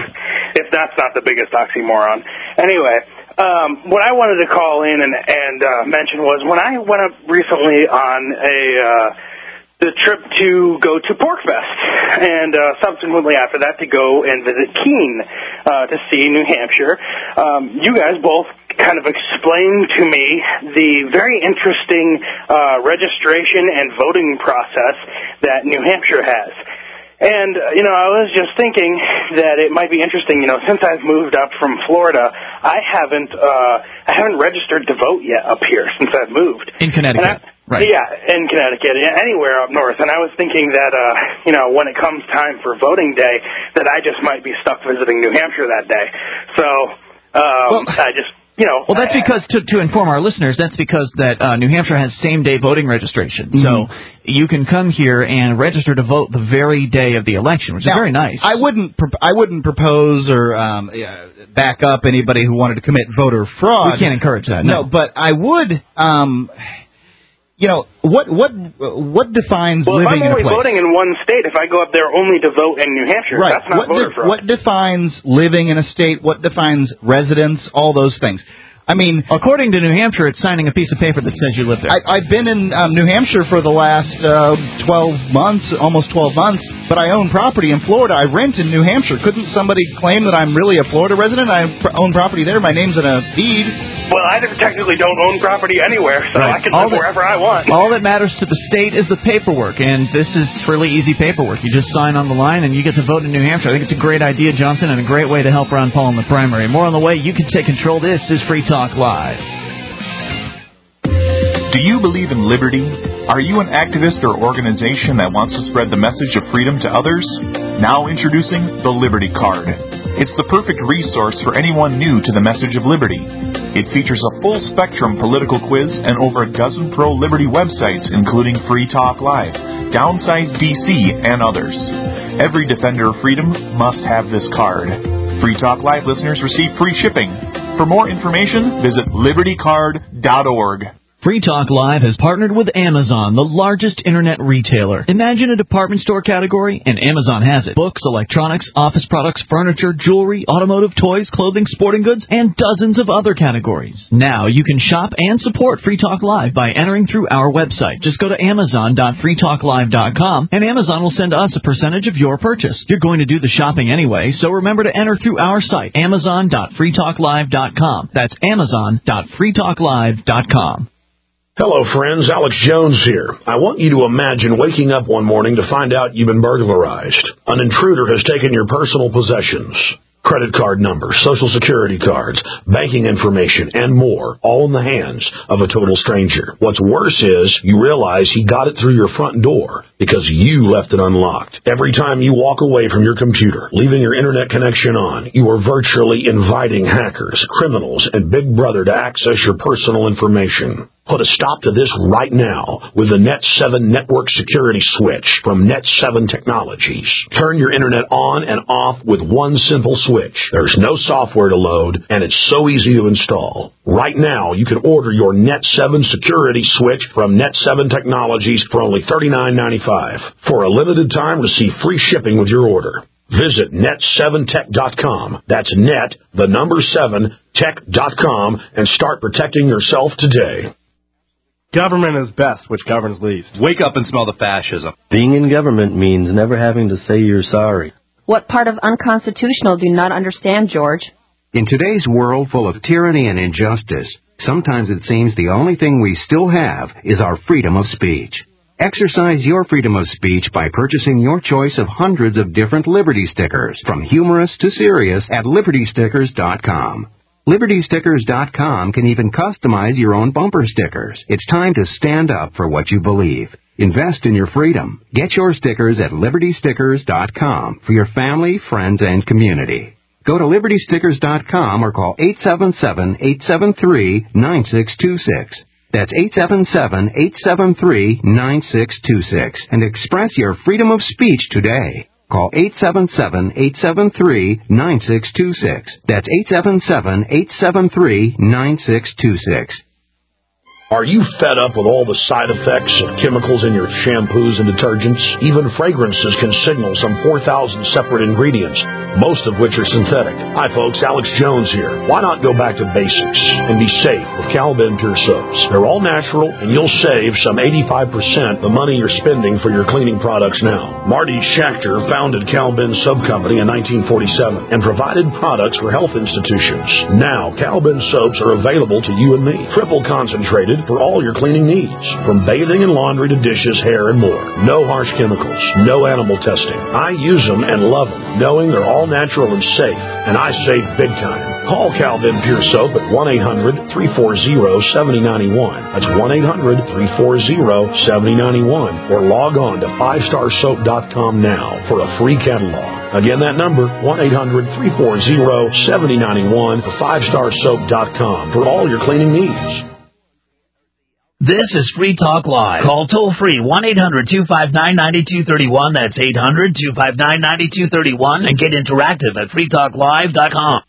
If that's not the biggest oxymoron. Anyway, um, what I wanted to call in and, and uh, mention was when I went up recently on a uh, the trip to go to PorcFest, and uh, subsequently after that to go and visit Keene uh, to see New Hampshire. Um, you guys both kind of explained to me the very interesting uh, registration and voting process that New Hampshire has. And, uh, you know, I was just thinking that it might be interesting, you know, since I've moved up from Florida, I haven't uh, I haven't registered to vote yet up here since I've moved. In Connecticut, I, right. Yeah, in Connecticut, anywhere up north. And I was thinking that, uh, you know, when it comes time for voting day, that I just might be stuck visiting New Hampshire that day. So um, well, I just... You know, well, that's because, to, to inform our listeners, that's because that uh, New Hampshire has same-day voting registration. Mm-hmm. So you can come here and register to vote the very day of the election, which now, is very nice. I wouldn't pro- I wouldn't propose or um, uh, back up anybody who wanted to commit voter fraud. We can't encourage that, no. No, but I would... Um, You know, what what what defines well, living in a place? Well, if I'm only voting in one state, if I go up there only to vote in New Hampshire, right. that's not what voter de- fraud. What defines living in a state? What defines residence? All those things. I mean, according to New Hampshire, it's signing a piece of paper that says you live there. I, I've been in um, New Hampshire for the last uh, twelve months, almost twelve months, but I own property in Florida. I rent in New Hampshire. Couldn't somebody claim that I'm really a Florida resident? I pr- own property there. My name's in a deed. Well, I technically don't own property anywhere, so right. I can all live that, wherever I want. All that matters to the state is the paperwork, and this is really easy paperwork. You just sign on the line, and you get to vote in New Hampshire. I think it's a great idea, Johnson, and a great way to help Ron Paul in the primary. More on the way. You can take control. This is Free Talk Live. Do you believe in liberty? Are you an activist or organization that wants to spread the message of freedom to others? Now introducing the Liberty Card. It's the perfect resource for anyone new to the message of liberty. It features a full-spectrum political quiz and over a dozen pro-liberty websites, including Free Talk Live, Downsize D C, and others. Every defender of freedom must have this card. Free Talk Live listeners receive free shipping. For more information, visit liberty card dot org. Free Talk Live has partnered with Amazon, the largest internet retailer. Imagine a department store category, and Amazon has it. Books, electronics, office products, furniture, jewelry, automotive, toys, clothing, sporting goods, and dozens of other categories. Now you can shop and support Free Talk Live by entering through our website. Just go to amazon dot free talk live dot com, and Amazon will send us a percentage of your purchase. You're going to do the shopping anyway, so remember to enter through our site, amazon dot free talk live dot com. That's amazon dot free talk live dot com. Hello, friends. Alex Jones here. I want you to imagine waking up one morning to find out you've been burglarized. An intruder has taken your personal possessions. Credit card numbers, social security cards, banking information, and more, all in the hands of a total stranger. What's worse is you realize he got it through your front door because you left it unlocked. Every time you walk away from your computer, leaving your internet connection on, you are virtually inviting hackers, criminals, and Big Brother to access your personal information. Put a stop to this right now with the Net seven Network Security Switch from Net seven Technologies. Turn your internet on and off with one simple switch. There's no software to load, and it's so easy to install. Right now, you can order your Net seven Security Switch from Net seven Technologies for only thirty-nine ninety-five. For a limited time, receive free shipping with your order. Visit net seven tech dot com. That's net, the number seven, tech dot com, and start protecting yourself today. Government is best, which governs least. Wake up and smell the fascism. Being in government means never having to say you're sorry. What part of unconstitutional do you not understand, George? In today's world full of tyranny and injustice, sometimes it seems the only thing we still have is our freedom of speech. Exercise your freedom of speech by purchasing your choice of hundreds of different Liberty stickers, from humorous to serious, at liberty stickers dot com. liberty stickers dot com can even customize your own bumper stickers. It's time to stand up for what you believe. Invest in your freedom. Get your stickers at liberty stickers dot com for your family, friends, and community. Go to liberty stickers dot com or call eight seven seven, eight seven three, nine six two six. That's eight seven seven, eight seven three, nine six two six and express your freedom of speech today. Call eight seven seven, eight seven three, nine six two six. That's eight seven seven, eight seven three, nine six two six. Are you fed up with all the side effects of chemicals in your shampoos and detergents? Even fragrances can signal some four thousand separate ingredients, most of which are synthetic. Hi folks, Alex Jones here. Why not go back to basics and be safe with Cal-Ben Pure Soaps? They're all natural, and you'll save some eighty-five percent the money you're spending for your cleaning products now. Marty Schachter founded Cal-Ben Soap Company in nineteen forty-seven and provided products for health institutions. Now, Cal-Ben soaps are available to you and me, triple concentrated for all your cleaning needs, from bathing and laundry to dishes, hair, and more. No harsh chemicals, no animal testing. I use them and love them, knowing they're all natural and safe, and I save big time. Call Cal-Ben Pure Soap at one eight hundred, three four zero, seven zero nine one. That's one eight hundred, three four zero, seven zero nine one, or log on to five star soap dot com now for a free catalog. Again, that number, one eight hundred, three four zero, seven zero nine one, or five star soap dot com for all your cleaning needs. This is Free Talk Live. Call toll-free one eight hundred, two five nine, nine two three one. That's eight hundred, two five nine, nine two three one. And get interactive at free talk live dot com.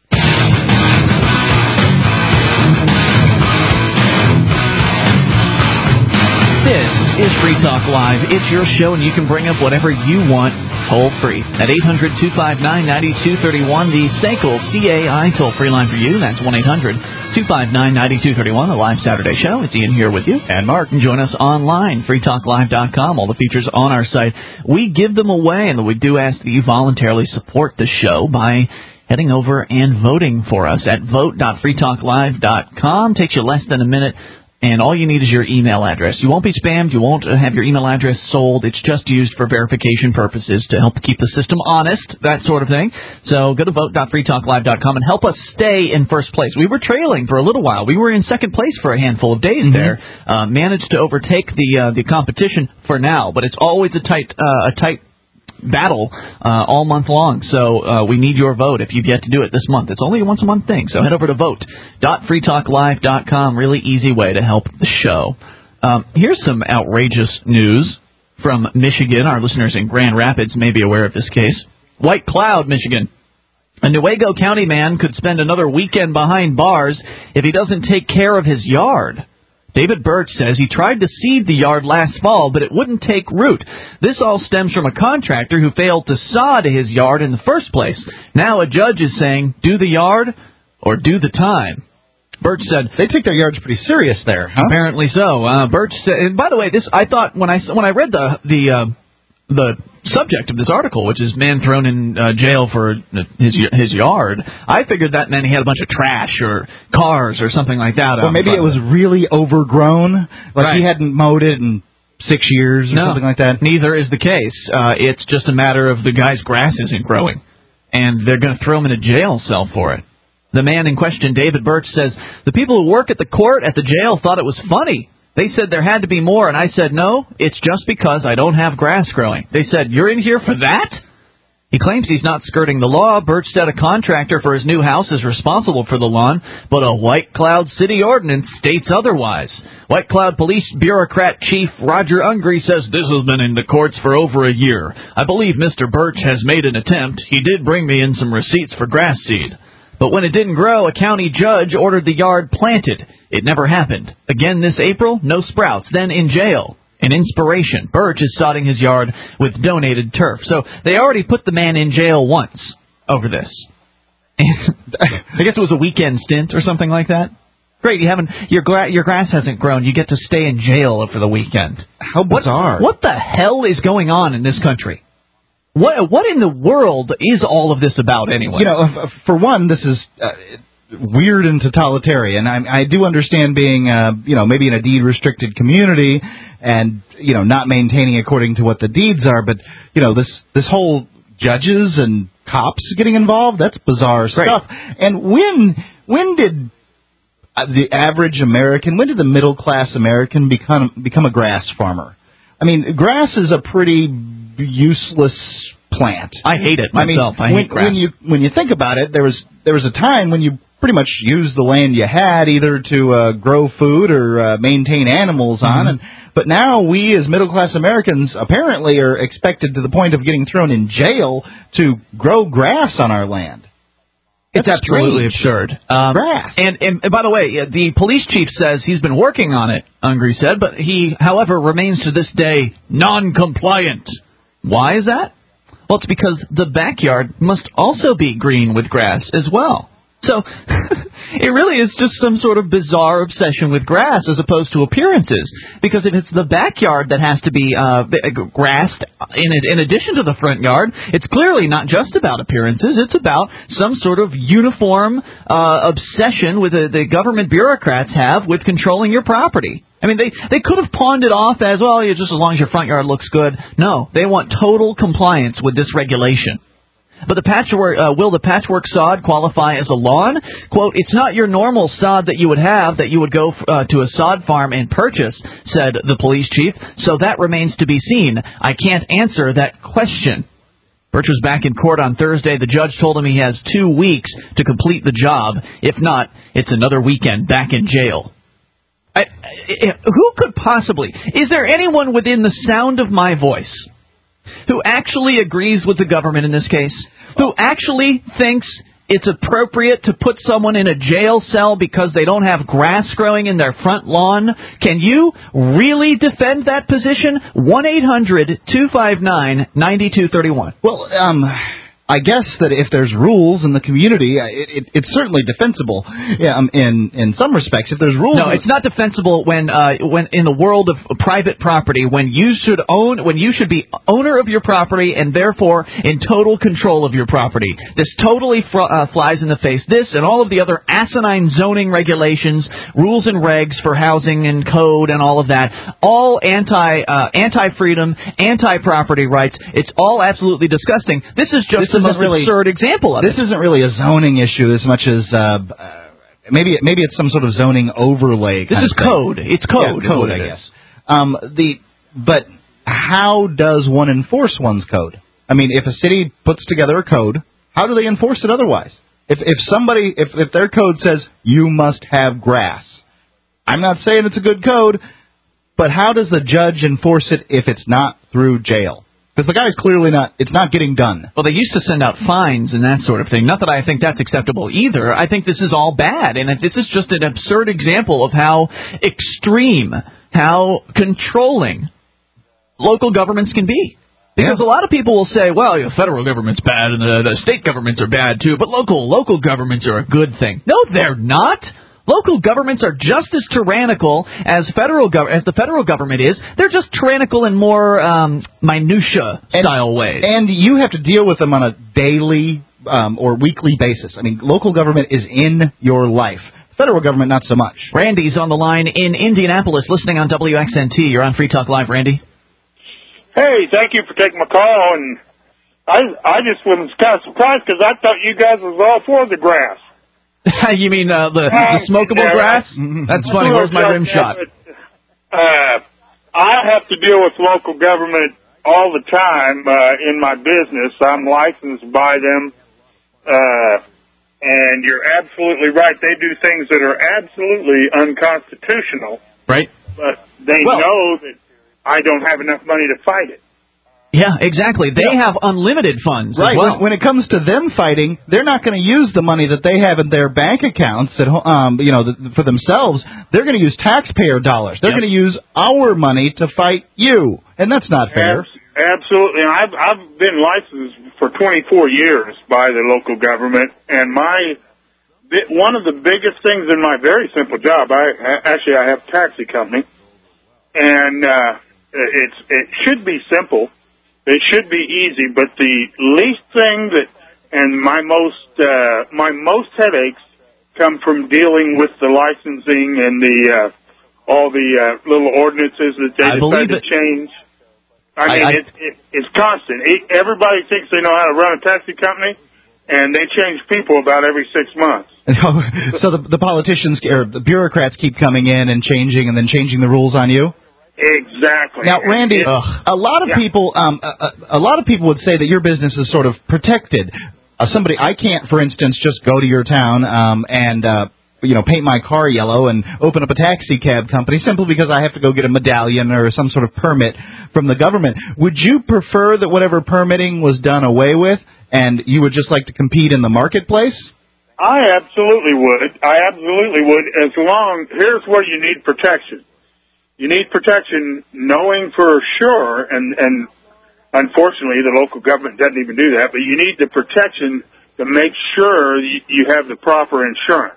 This is Free Talk Live. It's your show, and you can bring up whatever you want toll-free at eight hundred, two five nine, nine two three one. The S A C L C A I toll-free line for you. That's one eight hundred, two five nine, nine two three one, a live Saturday show. It's Ian here with you. And Mark. And join us online, free talk live dot com. All the features on our site. We give them away, and we do ask that you voluntarily support the show by heading over and voting for us at vote dot free talk live dot com. Takes you less than a minute. And all you need is your email address. You won't be spammed. You won't have your email address sold. It's just used for verification purposes to help keep the system honest, that sort of thing. So go to vote dot free talk live dot com and help us stay in first place. We were trailing for a little while. We were in second place for a handful of days mm-hmm. there. Uh, managed to overtake the uh, the competition for now, but it's always a tight uh, a tight battle uh, all month long, so uh, we need your vote if you've yet to do it this month. It's only a once a month thing, so head over to vote dot free talk live dot com. Really easy way to help the show. Um, here's some outrageous news from Michigan. Our listeners in Grand Rapids may be aware of this case. White Cloud, Michigan. A Newaygo County man could spend another weekend behind bars if he doesn't take care of his yard. David Birch says he tried to seed the yard last fall, but it wouldn't take root. This all stems from a contractor who failed to sod his yard in the first place. Now a judge is saying, do the yard or do the time. Birch said they take their yards pretty serious there, huh? Apparently so. Uh, Birch said, and by the way, this I thought when I when I read the the uh, the subject of this article, which is man thrown in uh, jail for his his yard, I figured that meant he had a bunch of trash or cars or something like that. Or maybe it was really overgrown, like right. he hadn't mowed it in six years or no, something like that. Neither is the case. Uh, it's just a matter of the guy's grass isn't growing, and they're going to throw him in a jail cell for it. The man in question, David Birch, says, the people who work at the court at the jail thought it was funny. They said there had to be more, and I said, no, it's just because I don't have grass growing. They said, you're in here for that? He claims he's not skirting the law. Birch said a contractor for his new house is responsible for the lawn, but a White Cloud city ordinance states otherwise. White Cloud Police Bureaucrat Chief Roger Ungry says this has been in the courts for over a year. I believe Mister Birch has made an attempt. He did bring me in some receipts for grass seed. But when it didn't grow, a county judge ordered the yard planted. It never happened. Again this April, no sprouts. Then in jail. an inspiration. Birch is sodding his yard with donated turf. So they already put the man in jail once over this. And I guess it was a weekend stint or something like that. Great, you haven't your gra- your grass hasn't grown. You get to stay in jail for the weekend. How bizarre! What, what the hell is going on in this country? What what in the world is all of this about anyway? You know, for one, this is uh, weird and totalitarian. I, I do understand being, uh, you know, maybe in a deed-restricted community and, you know, not maintaining according to what the deeds are. But, you know, this this whole judges and cops getting involved, that's bizarre Right. stuff. And when when did uh, the average American, when did the middle-class American become become a grass farmer? I mean, grass is a pretty useless plant. I hate it myself. I, I mean, I when, hate grass. when you when you think about it, there was there was a time when you pretty much used the land you had either to uh, grow food or uh, maintain animals on. Mm-hmm. And but now we as middle class Americans apparently are expected to the point of getting thrown in jail to grow grass on our land. It's That's absolutely strange. absurd. Um, Grass. And, and, and by the way, uh, the police chief says he's been working on it, Ungry said, but he, however, remains to this day non-compliant. Why is that? Well, it's because the backyard must also be green with grass as well. So it really is just some sort of bizarre obsession with grass as opposed to appearances. Because if it's the backyard that has to be uh, grassed in, in addition to the front yard, it's clearly not just about appearances. It's about some sort of uniform uh, obsession with the, the government bureaucrats have with controlling your property. I mean, they, they could have pawned it off as, well, just as long as your front yard looks good. No, they want total compliance with this regulation. But the patchwork, uh, will the patchwork sod qualify as a lawn? Quote, it's not your normal sod that you would have that you would go uh, to a sod farm and purchase, said the police chief. So that remains to be seen. I can't answer that question. Birch was back in court on Thursday. The judge told him he has two weeks to complete the job. If not, it's another weekend back in jail. I, I, who could possibly? Is there anyone within the sound of my voice who actually agrees with the government in this case? Who actually thinks it's appropriate to put someone in a jail cell because they don't have grass growing in their front lawn? Can you really defend that position? one eight hundred two five nine nine two three one. Well, um... I guess that if there's rules in the community, it, it, it's certainly defensible. Yeah, um, in in some respects, if there's rules. No, it's not defensible when uh, when in the world of private property, when you should own, when you should be owner of your property and therefore in total control of your property. This totally fr- uh, flies in the face. This and all of the other asinine zoning regulations, rules and regs for housing and code and all of that, all anti uh, anti freedom, anti property rights. It's all absolutely disgusting. This is just This the most really, absurd example of this it. This isn't really a zoning issue as much as uh, uh, maybe maybe it's some sort of zoning overlay. This kind is of thing. code. It's code. Yeah, code, is what I it guess. is. Um, the but how does one enforce one's code? I mean, if a city puts together a code, how do they enforce it otherwise? If if somebody if if their code says you must have grass, I'm not saying it's a good code, but how does the judge enforce it if it's not through jail? Because the guy's clearly not, it's not getting done. Well, they used to send out fines and that sort of thing. Not that I think that's acceptable either. I think this is all bad. And this is just an absurd example of how extreme, how controlling local governments can be. Because yeah. a lot of people will say, well, the federal government's bad and the, the state governments are bad too, but local local governments are a good thing. No, they're not. Local governments are just as tyrannical as federal gov- as the federal government is. They're just tyrannical in more um, minutia style and, ways. And you have to deal with them on a daily um, or weekly basis. I mean, local government is in your life. Federal government, not so much. Randy's on the line in Indianapolis, listening on W X N T. You're on Free Talk Live, Randy. Hey, thank you for taking my call. And I I just was kind of surprised because I thought you guys was all for the grass. You mean uh, the, the smokable yeah, grass? That's funny. Where's my rim shot? Uh, I have to deal with local government all the time uh, in my business. I'm licensed by them. Uh, and you're absolutely right. They do things that are absolutely unconstitutional. Right. But they well, know that I don't have enough money to fight it. Yeah, exactly. They yeah. have unlimited funds right. as well. When, when it comes to them fighting, they're not going to use the money that they have in their bank accounts at, um, you know, the, for themselves. They're going to use taxpayer dollars. They're yep. going to use our money to fight you, and that's not fair. Absolutely. And I've I've been licensed for twenty-four years by the local government, and my one of the biggest things in my very simple job, I actually I have a taxi company, and uh, it's it should be simple. It should be easy, but the least thing that, and my most, uh, my most headaches come from dealing with the licensing and the, uh, all the, uh, little ordinances that they I decide to it. change. I mean, I, I, it, it, it's constant. Everybody thinks they know how to run a taxi company, and they change people about every six months. So the, the politicians, or the bureaucrats keep coming in and changing and then changing the rules on you? Exactly. Now, Randy, it, a lot of yeah. people, um, a, a lot of people would say that your business is sort of protected. Uh, somebody, I can't, for instance, just go to your town um, and, uh, you know, paint my car yellow and open up a taxi cab company simply because I have to go get a medallion or some sort of permit from the government. Would you prefer that whatever permitting was done away with, and you would just like to compete in the marketplace? I absolutely would. I absolutely would. As long, here's where you need protection. You need protection knowing for sure, and, and unfortunately the local government doesn't even do that, but you need the protection to make sure you, you have the proper insurance.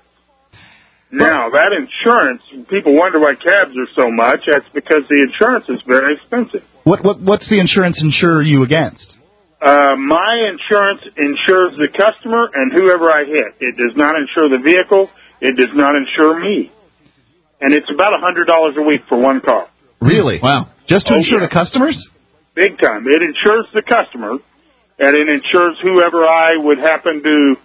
Now, that insurance, people wonder why cabs are so much. That's because the insurance is very expensive. What, what What's the insurance insure you against? Uh, my insurance insures the customer and whoever I hit. It does not insure the vehicle. It does not insure me. And it's about a hundred dollars a week for one car. Really? Wow. Just to oh, insure yeah. the customers? Big time. It insures the customer, and it insures whoever I would happen to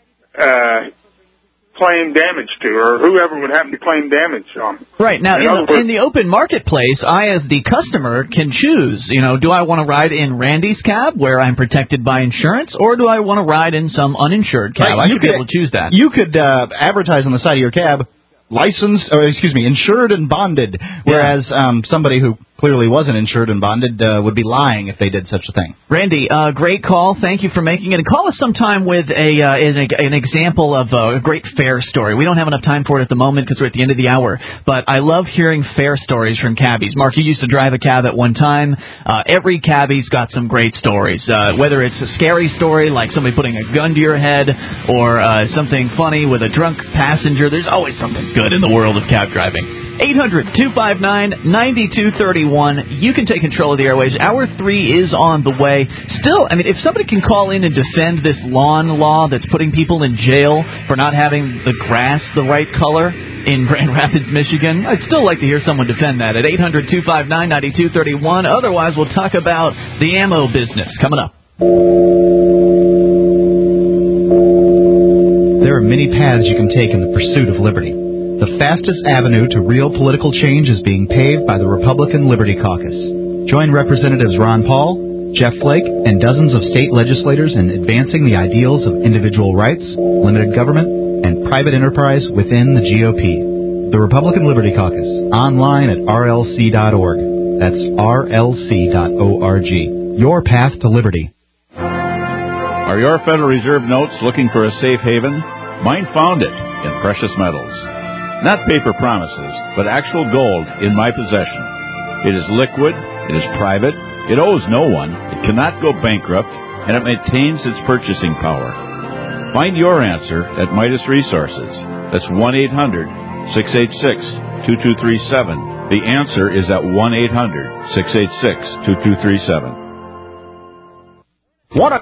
uh, claim damage to, or whoever would happen to claim damage on. Right. Now, in, in, the, words, in the open marketplace, I, as the customer, can choose, you know, do I want to ride in Randy's cab, where I'm protected by insurance, or do I want to ride in some uninsured cab? Right, I should could, be able to choose that. You could uh, advertise on the side of your cab, licensed, or excuse me, insured and bonded, whereas yeah. um, somebody who clearly wasn't insured and bonded uh, would be lying if they did such a thing. Randy, uh, great call. Thank you for making it. And call us sometime with a uh, an, an example of a great fair story. We don't have enough time for it at the moment because we're at the end of the hour, but I love hearing fair stories from cabbies. Mark, you used to drive a cab at one time. Uh, every cabbie's got some great stories, uh, whether it's a scary story like somebody putting a gun to your head or uh, something funny with a drunk passenger. There's always something good in the world of cab driving. eight hundred, two five nine, nine two three one. You can take control of the airways. Hour three is on the way. Still, I mean, if somebody can call in and defend this lawn law that's putting people in jail for not having the grass the right color in Grand Rapids, Michigan, I'd still like to hear someone defend that at eight hundred, two five nine, nine two three one. Otherwise, we'll talk about the ammo business coming up. There are many paths you can take in the pursuit of liberty. The fastest avenue to real political change is being paved by the Republican Liberty Caucus. Join Representatives Ron Paul, Jeff Flake, and dozens of state legislators in advancing the ideals of individual rights, limited government, and private enterprise within the G O P. The Republican Liberty Caucus, online at R L C dot org. That's R L C dot org. Your path to liberty. Are your Federal Reserve notes looking for a safe haven? Mine found it in precious metals. Not paper promises, but actual gold in my possession. It is liquid, it is private, it owes no one, it cannot go bankrupt, and it maintains its purchasing power. Find your answer at Midas Resources. That's one eight hundred, six eight six, two two three seven. The answer is at one eight hundred, six eight six, two two three seven. Want to